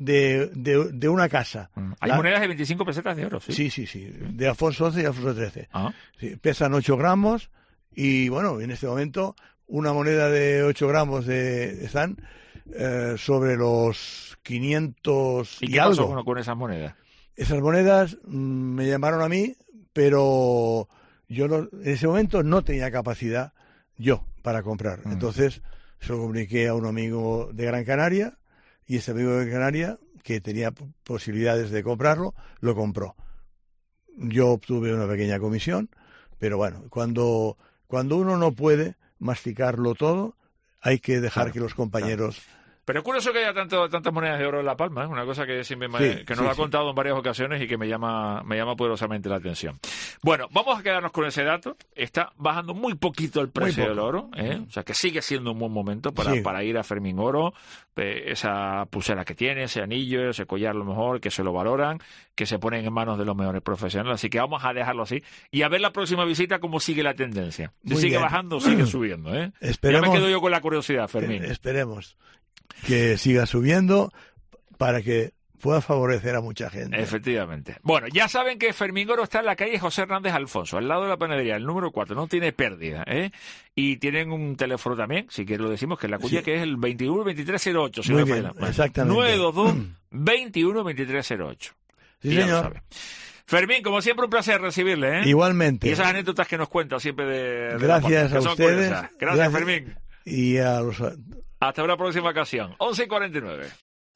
de una casa. Hay monedas de 25 pesetas de oro, ¿sí? Sí. De Alfonso XI y Alfonso XIII. Sí, pesan 8 gramos y, bueno, en este momento una moneda de 8 gramos están sobre los 500 ¿Y qué pasó con esas monedas? Esas monedas me llamaron a mí, pero yo en ese momento no tenía capacidad yo para comprar. Entonces se lo comuniqué a un amigo de Gran Canaria y ese amigo de Gran Canaria, que tenía posibilidades de comprarlo, lo compró. Yo obtuve una pequeña comisión, pero bueno, cuando uno no puede masticarlo todo, hay que dejar que los compañeros... Pero es curioso que haya tantas monedas de oro en La Palma, ¿eh? Una cosa que siempre nos ha contado en varias ocasiones y que me llama poderosamente la atención. Bueno, vamos a quedarnos con ese dato. Está bajando muy poquito el precio del oro, ¿eh? O sea que sigue siendo un buen momento para ir a Fermín Oro. Esa pulsera que tiene, ese anillo, ese collar, lo mejor, que se lo valoran, que se ponen en manos de los mejores profesionales. Así que vamos a dejarlo así y a ver la próxima visita cómo sigue la tendencia. Si sigue bajando o sigue subiendo, ¿eh? Esperemos, ya me quedo yo con la curiosidad, Fermín. Esperemos que siga subiendo para que pueda favorecer a mucha gente. Efectivamente. Bueno, ya saben que Fermín Oro está en la calle José Hernández Alfonso, al lado de la panadería, el número 4, no tiene pérdida, ¿eh? Y tienen un teléfono también, si quieres lo decimos, que es la cuya, que es el 212308. Muy bien, exactamente. 922-212308. Sí, señor. Fermín, como siempre, un placer recibirle, ¿eh? Igualmente. Y esas anécdotas que nos cuenta siempre de Gracias a ustedes. Gracias, Fermín. Y a los... Hasta una próxima ocasión. 11:49.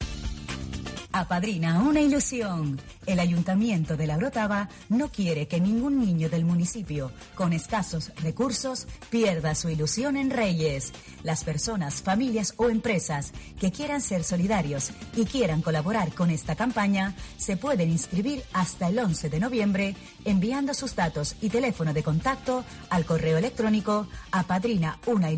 Apadrina una ilusión. El Ayuntamiento de La Orotava no quiere que ningún niño del municipio con escasos recursos pierda su ilusión en Reyes. Las personas, familias o empresas que quieran ser solidarios y quieran colaborar con esta campaña se pueden inscribir hasta el 11 de noviembre enviando sus datos y teléfono de contacto al correo electrónico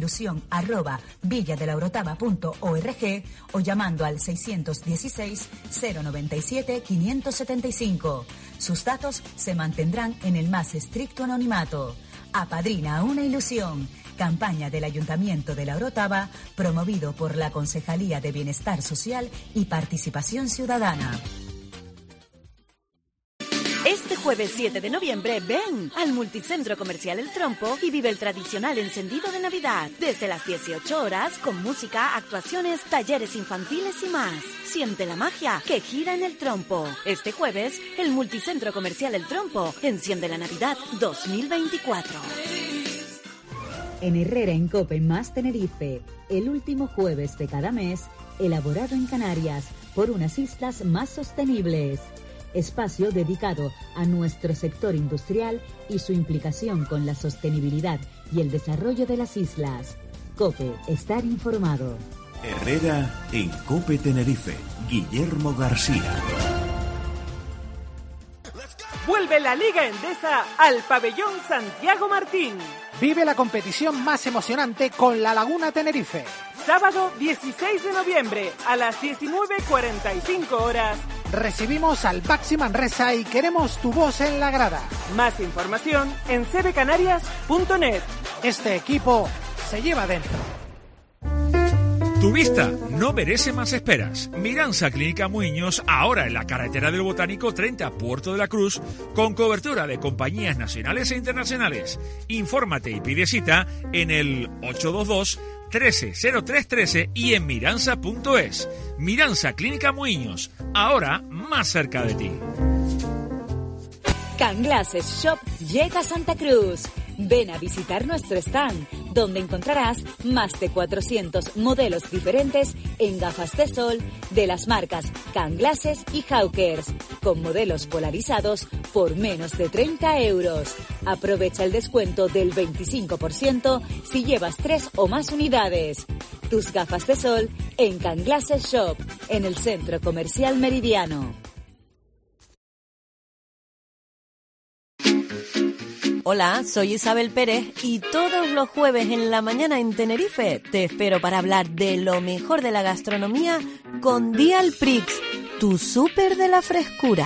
apadrinaunaIlusión@villadelaorotava.org o llamando al 616 097 575. Sus datos se mantendrán en el más estricto anonimato. Apadrina una ilusión. Campaña del Ayuntamiento de La Orotava, promovido por la Concejalía de Bienestar Social y Participación Ciudadana. Este jueves 7 de noviembre, ven al Multicentro Comercial El Trompo y vive el tradicional encendido de Navidad. Desde las 18 horas, con música, actuaciones, talleres infantiles y más. Siente la magia que gira en El Trompo. Este jueves, el Multicentro Comercial El Trompo enciende la Navidad 2024. En Herrera en Cope más Tenerife, el último jueves de cada mes, elaborado en Canarias por unas islas más sostenibles. Espacio dedicado a nuestro sector industrial y su implicación con la sostenibilidad y el desarrollo de las islas. COPE, estar informado. Herrera en Cope Tenerife, Guillermo García. Vuelve la Liga Endesa al pabellón Santiago Martín. Vive la competición más emocionante con La Laguna Tenerife. Sábado 16 de noviembre a las 19:45 horas. Recibimos al Baxi Manresa y queremos tu voz en la grada. Más información en cbcanarias.net. Este equipo se lleva dentro. Tu vista no merece más esperas. Miranza Clínica Muiños, ahora en la carretera del Botánico 30, Puerto de la Cruz, con cobertura de compañías nacionales e internacionales. Infórmate y pide cita en el 822-130313 y en miranza.es. Miranza Clínica Muiños, ahora más cerca de ti. Canglasses Shop llega a Santa Cruz. Ven a visitar nuestro stand, donde encontrarás más de 400 modelos diferentes en gafas de sol de las marcas Canglasses y Hawkers, con modelos polarizados por menos de 30 euros. Aprovecha el descuento del 25% si llevas 3 o más unidades. Tus gafas de sol en Canglasses Shop, en el Centro Comercial Meridiano. Hola, soy Isabel Pérez y todos los jueves en la mañana en Tenerife te espero para hablar de lo mejor de la gastronomía con Dial Prix, tu súper de la frescura.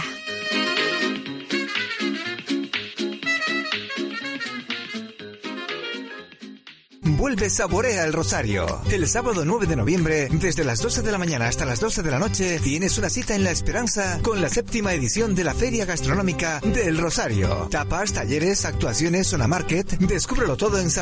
Vuelve Saborea el Rosario. El sábado 9 de noviembre, desde las 12 de la mañana hasta las 12 de la noche, tienes una cita en La Esperanza con la 7ª edición de la Feria Gastronómica del Rosario. Tapas, talleres, actuaciones, zona market. Descúbrelo todo en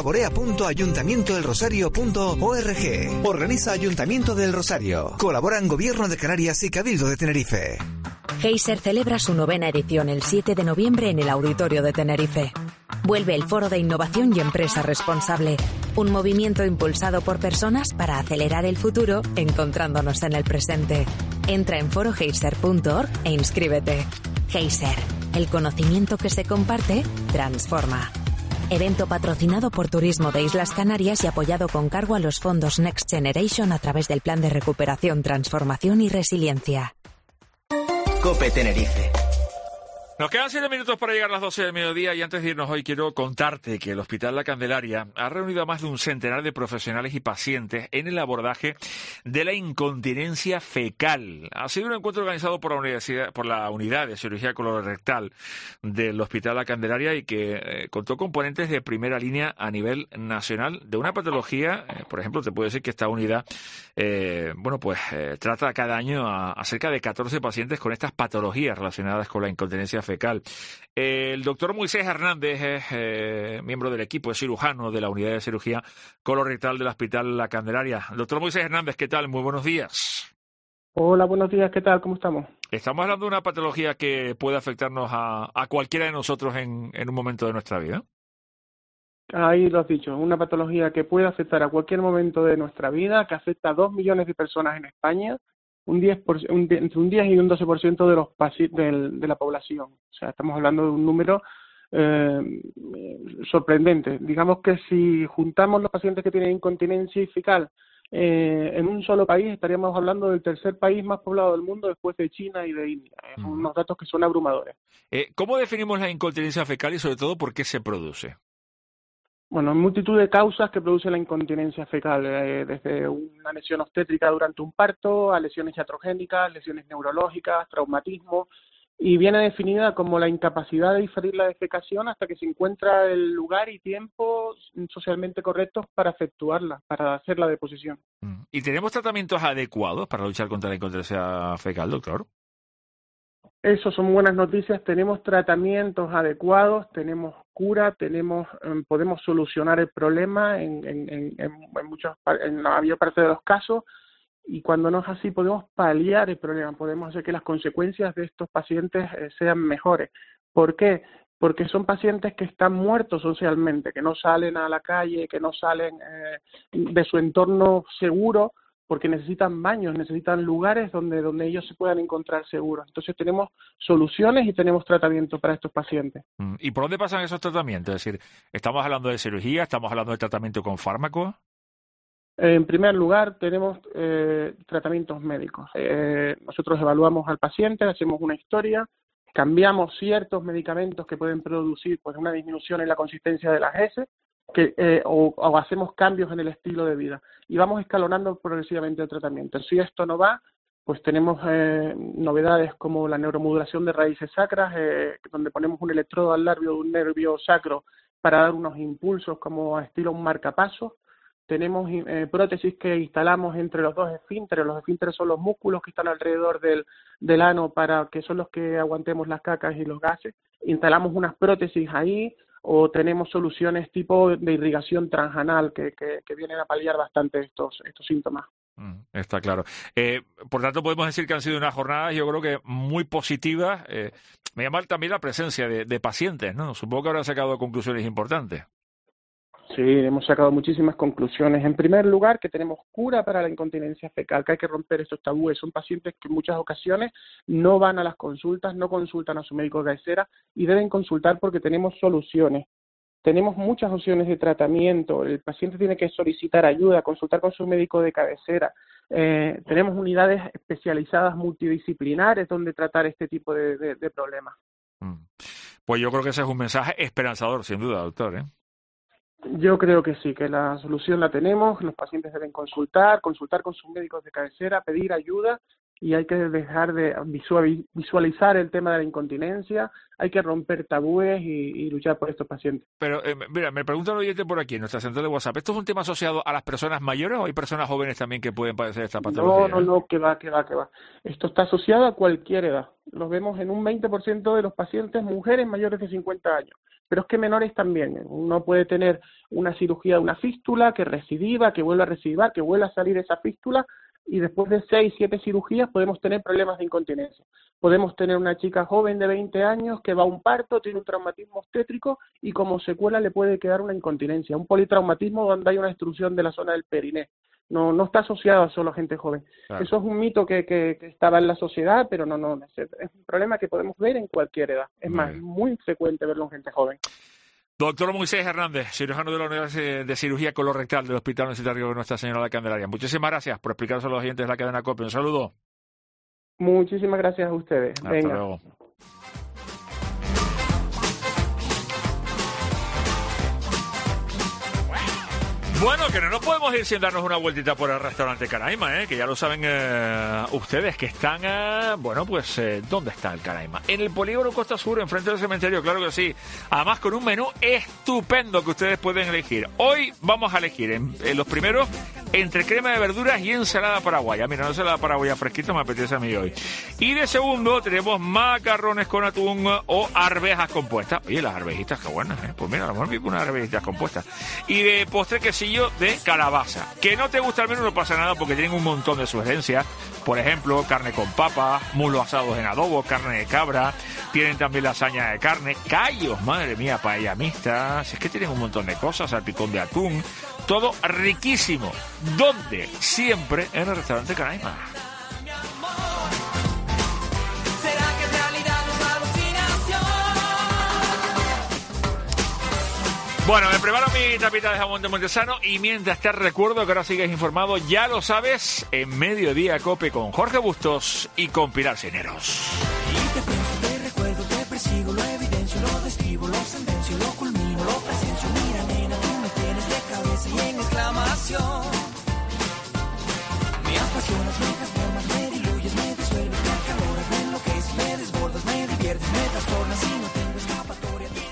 saborea.ayuntamientodelrosario.org. Organiza Ayuntamiento del Rosario. Colaboran Gobierno de Canarias y Cabildo de Tenerife. Heiser celebra su 9ª edición el 7 de noviembre en el Auditorio de Tenerife. Vuelve el Foro de Innovación y Empresa Responsable, un movimiento impulsado por personas para acelerar el futuro encontrándonos en el presente. Entra en foroheiser.org e inscríbete. Heiser, el conocimiento que se comparte, transforma. Evento patrocinado por Turismo de Islas Canarias y apoyado con cargo a los fondos Next Generation a través del Plan de Recuperación, Transformación y Resiliencia. COPE Tenerife. Nos quedan 7 minutos para llegar a las 12 del mediodía y antes de irnos hoy quiero contarte que el Hospital La Candelaria ha reunido a más de un centenar de profesionales y pacientes en el abordaje de la incontinencia fecal. Ha sido un encuentro organizado por la Unidad de Cirugía Colorectal del Hospital La Candelaria y que contó con ponentes de primera línea a nivel nacional de una patología. Por ejemplo, te puedo decir que esta unidad trata cada año a cerca de 14 pacientes con estas patologías relacionadas con la incontinencia fecal. El doctor Moisés Hernández es miembro del equipo, es cirujano de la Unidad de Cirugía Colorectal del Hospital La Candelaria. Doctor Moisés Hernández, ¿qué tal? Muy buenos días. Hola, buenos días, ¿qué tal? ¿Cómo estamos? Estamos hablando de una patología que puede afectarnos a cualquiera de nosotros en un momento de nuestra vida. Ahí lo has dicho, una patología que puede afectar a cualquier momento de nuestra vida, que afecta a 2 millones de personas en España, entre un 10 y un 12% de los de la población. O sea, estamos hablando de un número sorprendente. Digamos que si juntamos los pacientes que tienen incontinencia fecal en un solo país, estaríamos hablando del tercer país más poblado del mundo después de China y de India. Son unos datos que son abrumadores. ¿Cómo definimos la incontinencia fecal y sobre todo por qué se produce? Bueno, hay multitud de causas que produce la incontinencia fecal, desde una lesión obstétrica durante un parto, a lesiones iatrogénicas, lesiones neurológicas, traumatismo, y viene definida como la incapacidad de diferir la defecación hasta que se encuentra el lugar y tiempo socialmente correctos para efectuarla, para hacer la deposición. ¿Y tenemos tratamientos adecuados para luchar contra la incontinencia fecal, doctor? Eso son buenas noticias, tenemos tratamientos adecuados, tenemos cura, podemos solucionar el problema en la mayor parte de los casos, y cuando no es así podemos paliar el problema, podemos hacer que las consecuencias de estos pacientes sean mejores. ¿Por qué? Porque son pacientes que están muertos socialmente, que no salen a la calle, que no salen de su entorno seguro, porque necesitan baños, necesitan lugares donde ellos se puedan encontrar seguros. Entonces tenemos soluciones y tenemos tratamientos para estos pacientes. ¿Y por dónde pasan esos tratamientos? Es decir, ¿estamos hablando de cirugía? ¿Estamos hablando de tratamiento con fármacos? En primer lugar, tenemos tratamientos médicos. Nosotros evaluamos al paciente, hacemos una historia, cambiamos ciertos medicamentos que pueden producir pues una disminución en la consistencia de las heces, o hacemos cambios en el estilo de vida y vamos escalonando progresivamente el tratamiento. Si esto no va, pues tenemos novedades como la neuromodulación de raíces sacras, donde ponemos un electrodo al labio de un nervio sacro para dar unos impulsos como a estilo un marcapasos. Tenemos prótesis que instalamos entre los dos esfínteres. Los esfínteres son los músculos que están alrededor del ano, para que son los que aguantemos las cacas y los gases. Instalamos unas prótesis ahí, o tenemos soluciones tipo de irrigación transanal que vienen a paliar bastante estos síntomas. Está claro. Por tanto, podemos decir que han sido unas jornadas, yo creo que muy positivas. Me llama también la presencia de pacientes, ¿no? Supongo que habrán sacado conclusiones importantes. Sí, hemos sacado muchísimas conclusiones. En primer lugar, que tenemos cura para la incontinencia fecal, que hay que romper estos tabúes. Son pacientes que en muchas ocasiones no van a las consultas, no consultan a su médico de cabecera y deben consultar porque tenemos soluciones. Tenemos muchas opciones de tratamiento. El paciente tiene que solicitar ayuda, consultar con su médico de cabecera. Tenemos unidades especializadas multidisciplinares donde tratar este tipo de problemas. Pues yo creo que ese es un mensaje esperanzador, sin duda, doctor, ¿eh? Yo creo que sí, que la solución la tenemos. Los pacientes deben consultar con sus médicos de cabecera, pedir ayuda, y hay que dejar de visualizar el tema de la incontinencia. Hay que romper tabúes y luchar por estos pacientes. Pero, mira, me pregunta el oyente por aquí, en nuestra central de WhatsApp, ¿esto es un tema asociado a las personas mayores o hay personas jóvenes también que pueden padecer esta patología? No, que va. Esto está asociado a cualquier edad. Los vemos en un 20% de los pacientes mujeres mayores de 50 años. Pero es que menores también. Uno puede tener una cirugía de una fístula que recidiva, que vuelva a recidivar, que vuelva a salir esa fístula, y después de 6, 7 cirugías podemos tener problemas de incontinencia. Podemos tener una chica joven de 20 años que va a un parto, tiene un traumatismo obstétrico y como secuela le puede quedar una incontinencia, un politraumatismo donde hay una destrucción de la zona del periné. No está asociado solo a gente joven. Claro. Eso es un mito que estaba en la sociedad, pero no. Es un problema que podemos ver en cualquier edad. Es muy frecuente verlo en gente joven. Doctor Moisés Hernández, cirujano de la Unidad de Cirugía Colorectal del Hospital Universitario de Nuestra Señora de la Candelaria. Muchísimas gracias por explicarse a los oyentes de la cadena COPE. Un saludo. Muchísimas gracias a ustedes. Hasta Venga. luego. Bueno, que no nos podemos ir sin darnos una vueltita por el restaurante Canaima, que ya lo saben ustedes, que están, ¿dónde está el Canaima? En el polígono Costa Sur, enfrente del cementerio, claro que sí. Además, con un menú estupendo que ustedes pueden elegir. Hoy vamos a elegir en los primeros entre crema de verduras y ensalada paraguaya. Mira, una ensalada paraguaya fresquita me apetece a mí hoy. Y de segundo tenemos macarrones con atún o arvejas compuestas. Oye, las arvejitas, qué buenas, Pues mira, a lo mejor vi unas arvejitas compuestas. Y de postre quesillo de calabaza. Que no te gusta el menú no pasa nada porque tienen un montón de sugerencias. Por ejemplo, carne con papa, muslos asados en adobo, carne de cabra. Tienen también lasaña de carne, callos, madre mía, paella mixta. Es que tienen un montón de cosas, salpicón de atún. Todo riquísimo. ¿Dónde? Siempre en el restaurante Canaima. Bueno, me preparo mi tapita de jamón de Montesano y mientras te recuerdo que ahora sigues informado, ya lo sabes, en Mediodía Cope con Jorge Bustos y con Pilar Cineros.